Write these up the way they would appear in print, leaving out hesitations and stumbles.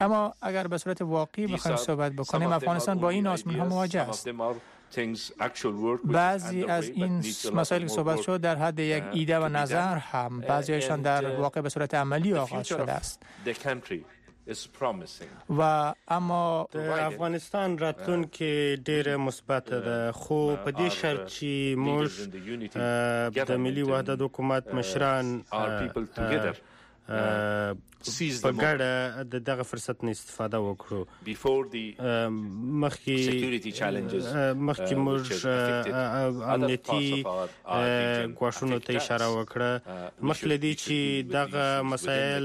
اما اگر به صورت واقعی بخوایم صحبت بکنیم، افغانستان با این آزمون‌ها مواجه است. بعضی از این مسائل که صحبت شد در حد یک ایده و نظر هم، بعضیشان در واقع به صورت عملی آغاز شده است. و اما افغانستان راتلونکي ډېر مثبت ده، خو په دې شرط چې موږ د ملي وحدت حکومت مشران په ګډه دغه فرصت نه استفاده وکړو. مخکې موږ امنیتي ګواښونو ته اشاره وکړه، مخکې له دې چې دغه مسایل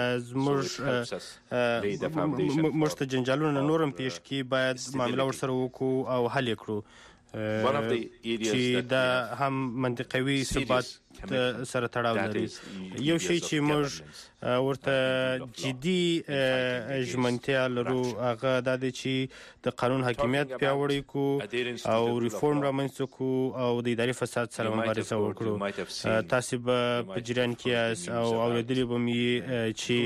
موږ ته جنجالونه نورم پیښ کړي، باید معامله ورسره وکړو او حل یې کړو چې دا هم منطقوي ثبات سره تړاو لري. یو شی چې موږ ورته جدي ژمنتیا لرو هغه دا دی چې د قانون حاکمیت پیاوړی کړو او ریفورم رامنځته کړو او د اداري فساد سره مبارزه وکړو. تاسې به په جریان کې یاست او اورېدلي به مې چې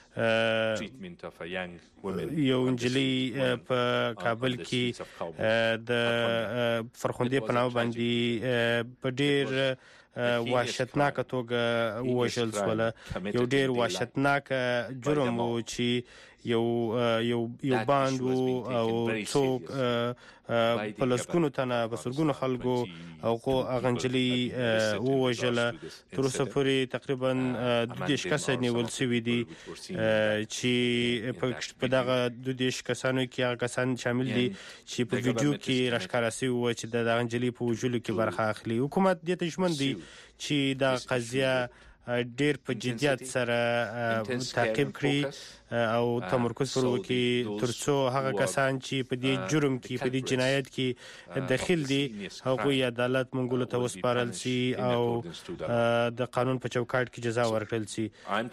یو نجلۍ په کابل کې د فرخندې په نامه باندې په ډېر وحشتناکه توګه ووژل شوله. یو ډېر وحشتناکه جرم و چې یو باند و او څوک په لسګونو تنه په سلګونو خلکو هغه نجلۍ ووژله. تر اوسه پورې تقریبا 22 کسه نیول شوي دي چې په دغه 22 کسانو کې هغه کسان شامل دي چې په ویډیو کې راښکاره شوي وو چې د دغه نجلۍ په وژلو کې برخه اخلي. حکومت دې ته ژمن دی چې دا قضیه ډېر په جدیت سره تعقیب کړي او تمرکز پر وکړي ترڅو هغه کسان چې په دې جرم کې په دې جنایت کې دخیل دي هغوی عدالت منګولو ته وسپارل شي او د قانون په چوکاټ کې جزا ورکړل شي.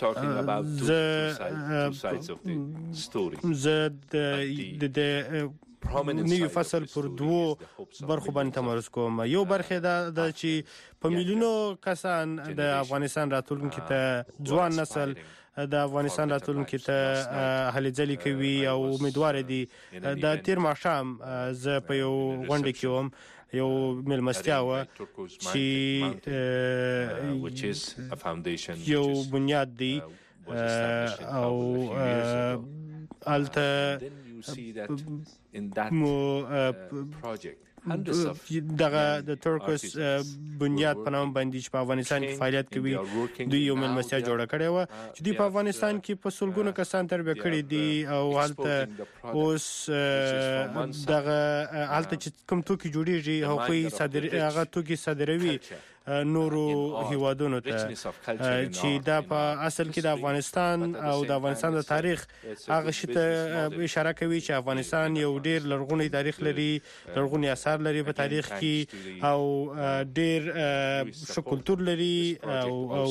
زه د نوی فصل پر دوو برخو باندې تمرکز کوم. یو برخه دا چې په میلیونو کسان د افغانستان راتلونکي ته ځوان نسل د افغانستان راتلونکي ته هلې ځلې کوي او امیدوار دي. د تیر ماښام زه په یو غونډه کې وم، یو مېلمستیا وه چې یو بنیاد دی او هلته دغه د ترکوس بنیاد په نام باندې چې په افغانستان کې فعالیت کوي، دوی یو مېلمستیا جوړه کړې وه چې دوی په افغانستان کې په سلګونو کسان تربیه کړي دي او هلته اوس دغه هلته چې کوم توکي جوړېږي هغه توکي صادروي نورو هیوادونو ته، چې دا په اصل کې د افغانستان او د افغانستان د تاریخ هغه شي ته اشاره کوي چې افغانستان یو ډېر لرغونی تاریخ لري، لرغوني آثار لري په تاریخ کې او ډېر ښه کلتور لري او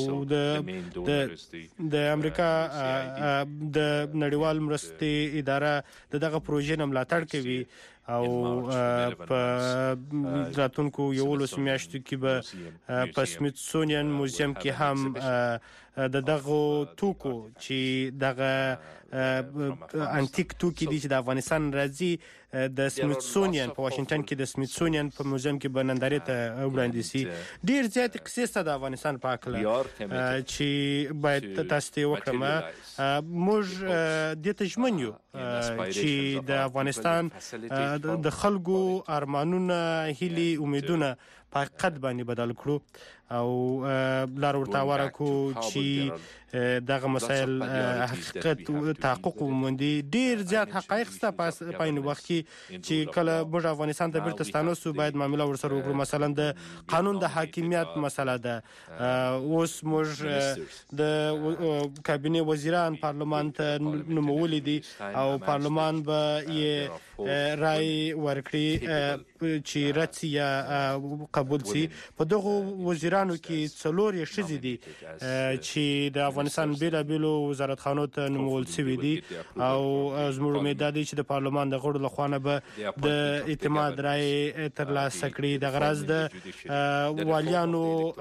د امریکا د نړیوال مرستې اداره دغه پروژې نه ملاتړ کوي او په راتلونکو 11 میاشتو کې به په سمیتسونین موزیم کې هم د دغه توکو چې دغه انټیک توکي دي چې د افغانستان راځي د سمیتسونین په واشنگټن کې د سمیتسونین په موزیم کې به نندارې ته وړاندې شي. ډېر زیاتې قصې شته د افغانستان په هکله چې باید تاسو ته وکړم. موږ دې ته ژمن یو چې د افغانستان د خلکو ارمانونه، هیلې، امیدونه په حقیقت باندې بدل کړو او لار ورته هواره کړو چې دغه مسایل حقیقت تحقق وموندي. ډېر زیات حقایق شته په عین وخت کې چې کله موږ افغانستان ته بیرته ستانوسو باید معامله ورسره وکړو. مثلا د قانون د حاکمیت مسله ده. اوس موږ د کابینې وزیران پارلمان ته نومولي دي او پارلمان به یې رای ورکړي چې رد شي یا قبول شي. په دغو وزیرانو کې 4 ښځې دي چې د افغانستان افغانستان بیلابیلو وزارتخانو ته نومول شوي دي او زموږ امید دی چې د پارلمان د غړو لخوا نه به د اعتماد رائے ترلاسه کړي. د غرض د والیانو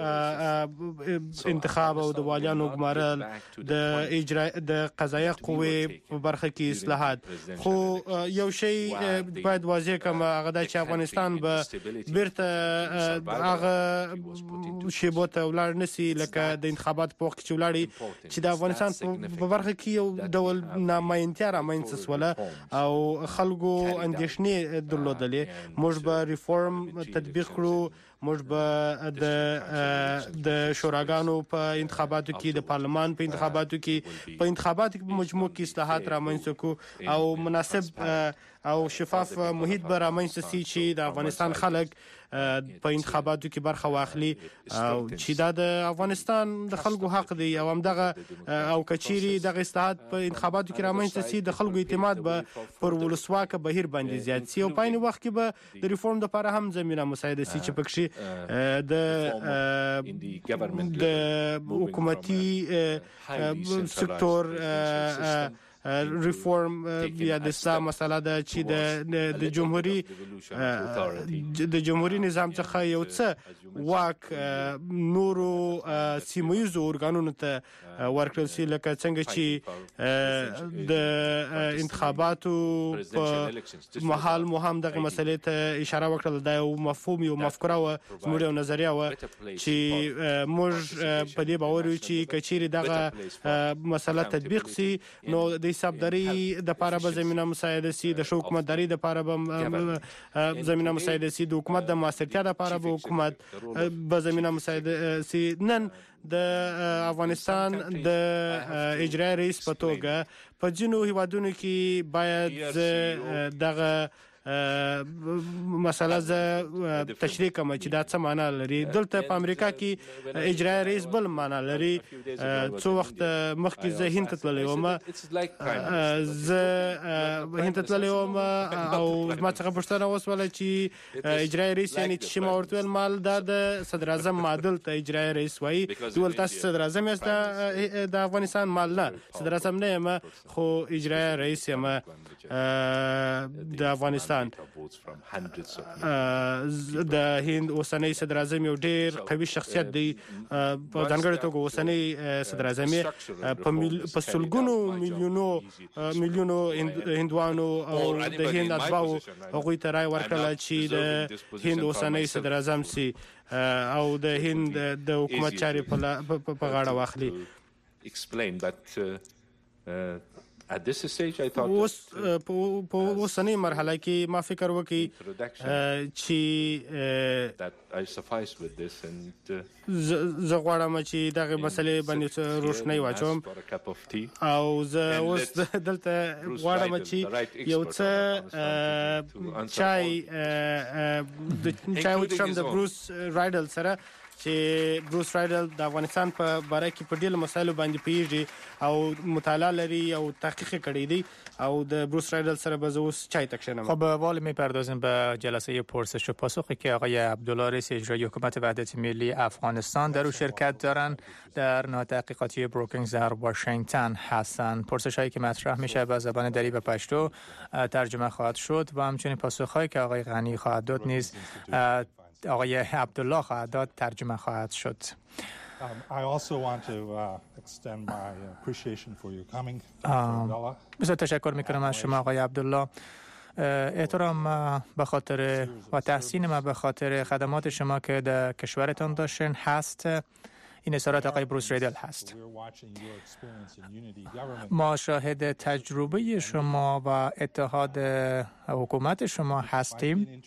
انتخاب او د والیانو ګمارل د اجرا د قضایه قوې په برخه کې اصلاحات. خو یو شی باید واضح کړم هغه د افغانستان به بیرته هغه شیبو ته ولاړ نسی لکه د انتخابات په وخت کې ولاړی چې د افغانستان په برخه کې یو ډول ناماینتیا رامنځته سوله او خلکو اندېښنې درلودلې. موږ به ریفورم تطبیق کړو، موږ به د شوراګانو په انتخاباتو کې د پارلمان په انتخاباتو کې په مجموع کې اصلاحات رامنځته کو او مناسب او شفاف محیط به رامنځته شي چې د افغانستان خلک په انتخاباتو کې برخه واخلي او چې دا د افغانستان د خلکو حق دی او همدغه او کچيري دغه اصلاحات په انتخاباتو کې رامنځته شي د خلکو اعتماد به پر ولسواک بهیر باندې زیات شي او په عین وخت کې به د ریفورم لپاره هم زمينه مساعده شي چې پکې د حکومتي سکتور ریفورم یا د اسلام مسله ده چې د جمهوریت نظام څخه یو څه واک نورو سیمایي اورګانونو ته ورکړل شي لکه څنګه چې د انتخاباتو په محل مهم دغه مسلې ته اشاره وکړه. دا یو مفهوم یو مفکوره و زموږ یو نظریه و چې موږ په دې باور یو چې کچيري دغه مسله تطبیق شي نو د حسابداري د لپاره به زمينه مساعده سي، د حکومتداري د لپاره به زمينه مساعده سي، د حکومت د مؤثریت لپاره به حکومت به زمينه مساعده سي. نن د افغانستان د اجرایي رئیس په توګه په ځینو هیوادونو کې باید دغه مسله ز تشریح کوم چې دا څه معنا لري. دلته په امریکا کې اجرایي رئیس بل معنا لري. څو وخت مخکې زه هند ته تللی وم، او ما څخه پوښتنه وسوله چې اجرایي رئیس یعنی چې ما ورته ویل مال دا د صدر اعظم معادل ته اجرایي رئیس وایي. دوی تاسو صدر اعظم یاست د افغانستان، مال نه صدر اعظم نه یم خو اجرایي رئیس یم د افغانستان. د هند اوسنی صدر اعظم یو ډیر قوي شخصیت دی، په ځانګړي توګه اوسنی صدر اعظم په سلګونو میلیونو هندوانو او د هند اتباعو هغوی ته رای ورکړه چې د هند اوسنی صدر اعظم سي او د هند د حکومت چارې په غاړه واخلي. اوس په اوسنۍ مرحله کې ما فکر وکړ چې زه غواړم چې دغه مسلې باندې روښنايي واچوم او زه اوس دلته غواړم چې یو څه چای وڅښم د بروس رایډل سره چې بروس رایډل د افغانستان په باره کې په ډېرو مسایلو باندې پیږي او مطالعه لري او تحقیق کړی دی او د بروس رایډل سره به اوس چای تکشنم. خب والا میپردازیم به جلسه پرسش و پاسخی که آقای عبدالله رئیس اجرایی حکومت وحدت ملی افغانستان در او شرکت دارن در نهاد تحقیقاتی بروکینگز در واشنگتن هستند. پرسش‌هایی که مطرح میشه به زبان دری و پشتو ترجمه خواهد شد و همچنین پاسخ‌هایی که آقای غنی خواهد داد نیز آقای عبدالله خواهد داد ترجمه خواهد شد. I also want to extend my appreciation for you coming. بسیار تشکر میکنم از شما آقای عبدالله. احترام به خاطر و تحسین ما به خاطر خدمات شما که در کشورتان داشتین هست. این اظهارات آقای بروس رایدل هست. ما شاهد تجربه شما و اتحاد حکومت شما هستیم.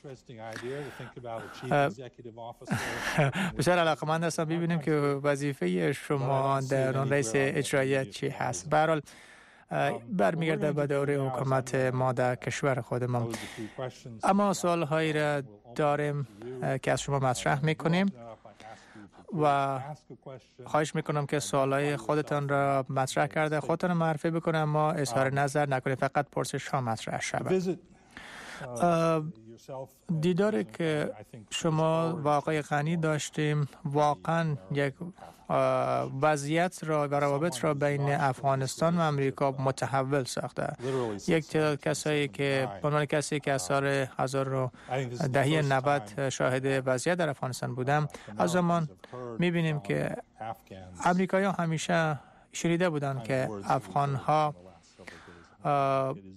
بسیار علاقه‌مند هستم ببینیم که وظیفه شما در رئیس اجرایی چی هست. به هر حال برمیگرده به دوره حکومت ما در کشور خودمان. اما سوال‌هایی را داریم که از شما مطرح می‌کنیم و خواهش میکنم که سوالای خودتان را مطرح کرده خودتان معرفی بکنم، ما اظهار نظر نکنید، فقط پرسش ها مطرح شود. دیداری که شما واقعی غنی داشتیم واقعا یک وضعیت را و روابط را بین افغانستان و امریکا متحول ساخته. یک تعداد کسایی که به عنوان کسی که از سال دهه 90 شاهد وضعیت در افغانستان بودم، از زمان می‌بینیم که امریکایی‌ها همیشه شنیده بودند که افغان‌ها